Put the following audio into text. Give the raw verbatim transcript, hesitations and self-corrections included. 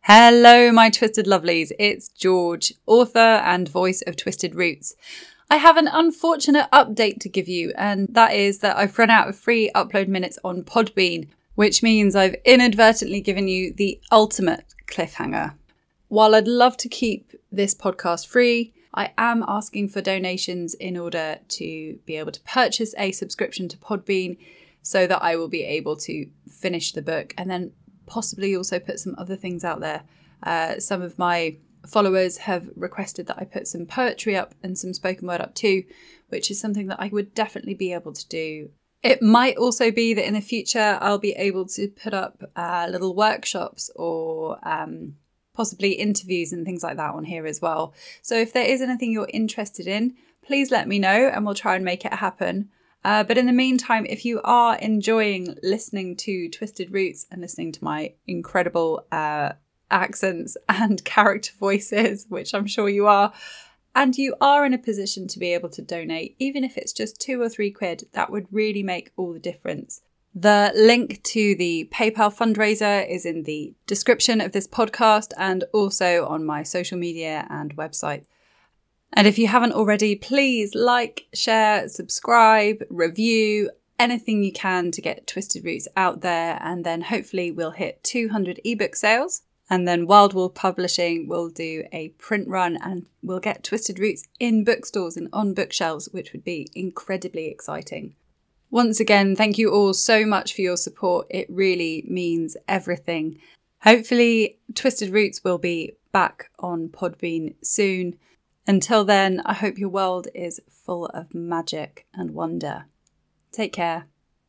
Hello, my Twisted Lovelies. It's George, author and voice of Twisted Roots. I have an unfortunate update to give you, and that is that I've run out of free upload minutes on Podbean, which means I've inadvertently given you the ultimate cliffhanger. While I'd love to keep this podcast free, I am asking for donations in order to be able to purchase a subscription to Podbean so that I will be able to finish the book and then possibly also put some other things out there. Uh, some of my followers have requested that I put some poetry up and some spoken word up too, which is something that I would definitely be able to do. It might also be that in the future I'll be able to put up uh, little workshops or um, possibly interviews and things like that on here as well. So if there is anything you're interested in, please let me know and we'll try and make it happen. Uh, but in the meantime, if you are enjoying listening to Twisted Roots and listening to my incredible uh, accents and character voices, which I'm sure you are, and you are in a position to be able to donate, even if it's just two or three quid, that would really make all the difference. The link to the PayPal fundraiser is in the description of this podcast and also on my social media and website. And if you haven't already, please like, share, subscribe, review, anything you can to get Twisted Roots out there. And then hopefully we'll hit two hundred ebook sales. And then Wild Wolf Publishing will do a print run and we'll get Twisted Roots in bookstores and on bookshelves, which would be incredibly exciting. Once again, thank you all so much for your support. It really means everything. Hopefully Twisted Roots will be back on Podbean soon. Until then, I hope your world is full of magic and wonder. Take care.